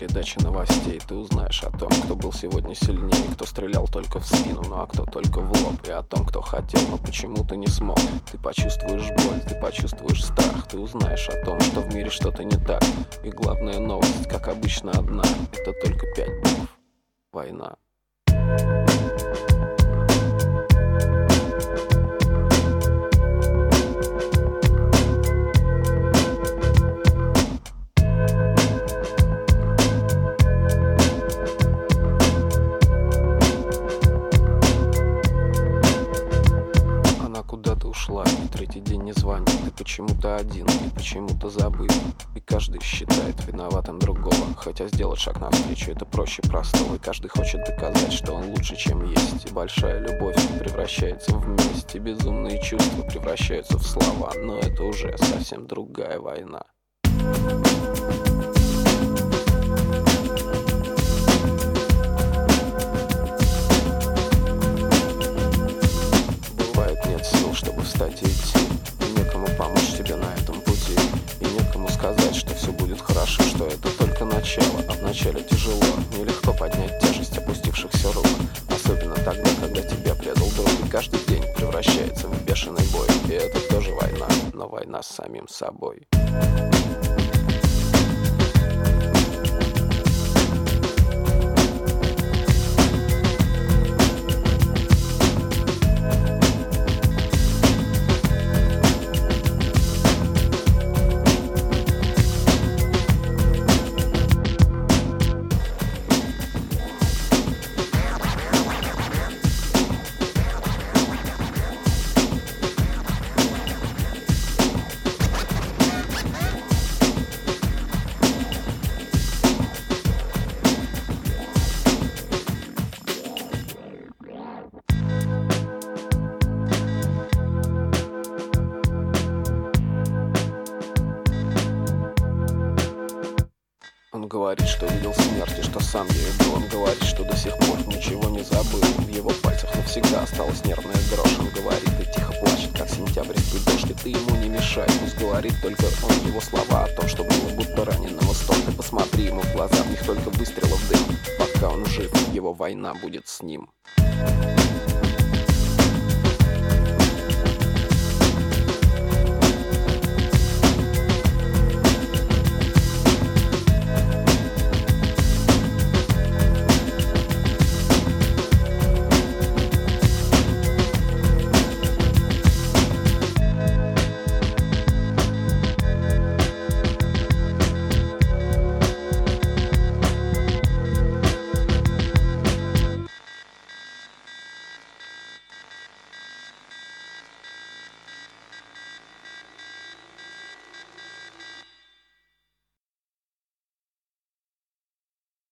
передаче новостей ты узнаешь о том, кто был сегодня сильнее, кто стрелял только в спину, ну а кто только в лоб. И о том, кто хотел, но почему-то не смог. Ты почувствуешь боль, ты почувствуешь страх. Ты узнаешь о том, что в мире что-то не так. И главная новость, как обычно, одна. Это только 5 букв. Война. Куда-то ушла, и третий день не звонит. Ты почему-то один, и почему-то забыл. И каждый считает виноватым другого. Хотя сделать шаг навстречу это проще простого. И каждый хочет доказать, что он лучше, чем есть. И большая любовь превращается в месть. И безумные чувства превращаются в слова. Но это уже совсем другая война. Чтобы встать и идти, и некому помочь тебе на этом пути, и некому сказать, что все будет хорошо, что это только начало, а вначале тяжело, нелегко поднять тяжесть опустившихся рук, особенно тогда, когда тебя предал друг, и каждый день превращается в бешеный бой, и это тоже война, но война с самим собой. Он говорит, что видел смерть и что сам ею был. Он говорит, что до сих пор ничего не забыл. В его пальцах навсегда осталась нервная дрожь. Он говорит и тихо плачет, как сентябрьский дождь. И ты ему не мешай, пусть говорит только он. Его слова о том, что было будто раненого стон. Ты посмотри ему в глаза, в них только выстрелов дым. Пока он жив, его война будет с ним.